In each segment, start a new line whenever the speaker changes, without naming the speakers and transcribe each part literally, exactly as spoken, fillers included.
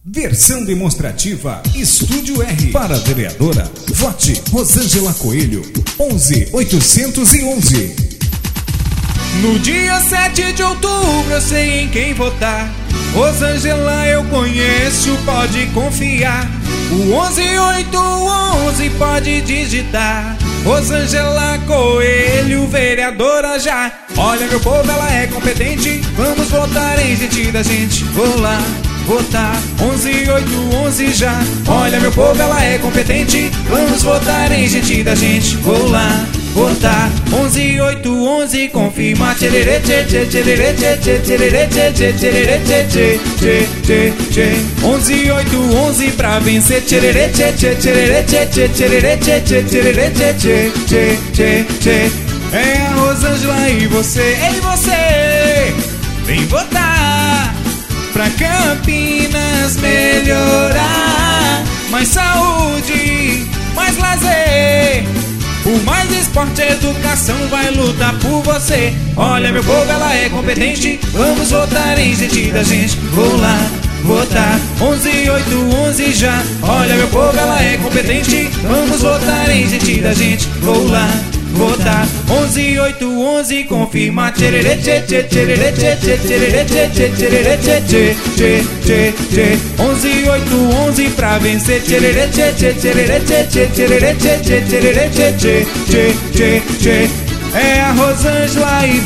Versão demonstrativa Estúdio R. Para a vereadora, vote Rosângela Coelho, onze oitocentos e onze.
No dia sete de outubro eu sei em quem votar. Rosângela eu conheço, pode confiar. O onze oito onze pode digitar. Rosângela Coelho, vereadora já. Olha meu povo, ela é competente. Vamos votar em gente da gente. Vou lá votar, onze oito onze já. Olha meu povo, ela é competente. Vamos votar em gente da gente. Vou lá votar, onze oito onze, confirma. Tchererê, tchê, tchê, tchererê, tchê, tchê, tchererê, tchê, tchê, tchererê, tchê, tchê, tchê, tchê, tchê. onze oito onze pra vencer. Tchererê, tchê, tchê, tchererê, tchê, tchê, tchererê, tchê, tchê, tchererê, tchê, tchê, tchê, tchê, tchê. É a Rosângela e você, ei você, vem votar pra Campinas melhorar. Mais saúde, mais lazer, por mais esporte e educação, vai lutar por você. Olha meu povo, ela é competente. Vamos votar em gente da gente. Vou lá votar, onze oito onze já. Olha meu povo, ela é competente. Vamos votar em gente da gente. Vou lá votar, onze oito onze, confirma. Tchererê, tchê, tchê, tchererê, tchê, tchê, tchererê, tchê, tchê, tchererê, tchê, tchê, tchê, tchê, tchê. onze oito onze pra vencer. Tchererê, tchê, tchê, tchererê, tchê, tchê, tchererê, tchê, tchê, tchererê, tchê, tchê, tchê, tchê, tchê. É a Rosângela e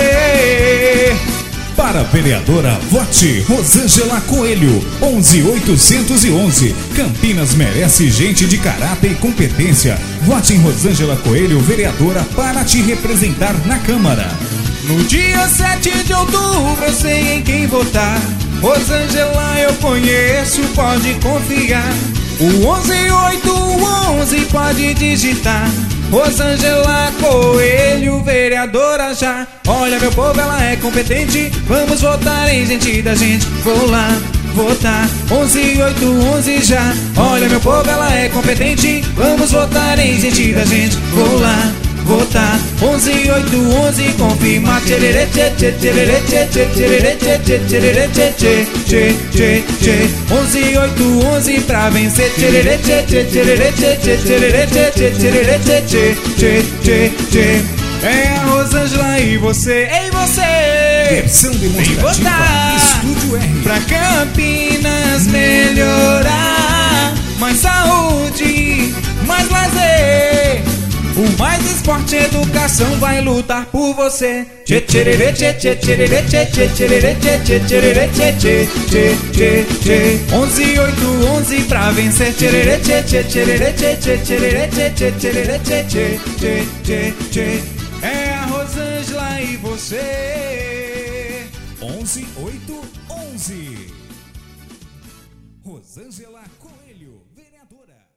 você.
Para a vereadora, vote Rosângela Coelho, onze oitocentos e onze. Campinas merece gente de caráter e competência. Vote em Rosângela Coelho, vereadora, para te representar na Câmara.
No dia sete de outubro eu sei em quem votar. Rosângela eu conheço, pode confiar. O onze oito onze pode digitar. Rosângela Coelho, vereadora já. Olha meu povo, ela é competente. Vamos votar em gente da gente. Vou lá votar, onze oito onze já. Olha meu povo, ela é competente. Vamos votar em gente da gente. Vou lá votar, onze oito onze, confirma. Tchererê, tchê, tchê, tchererê, tchê, tchê, tchererê, tchê, tchê, tchererê, tchê, tchê, tchê, tchê, tchê. onze oito onze pra vencer. Tchererê, tchê, tchê, tchererê, tchê, tchê, tchererê, tchê, tchê, tchererê, tchê, tchê, tchê, tchê, tchê. É a Rosângela e você, ei você,
Versão demonstrativa Estúdio R.
pra Campinas melhorar. Mais saúde, mais lazer, o mais esporte e educação, vai lutar por você. Tchê, tchererê, tchê, tchê, tchererê, tchê, tchê, tchererê, tchê, tchê, tchererê, tchê, tchê, tchê, tchê, tchê. onze oito onze pra vencer. Tchererê, tchê, tchê, tchererê, tchê, tchê, tchererê, tchê, tchê, tchererê, tchê, tchê, tchê, tchê, tchê. É a Rosângela e você.
onze oito onze. Rosângela Coelho, vereadora.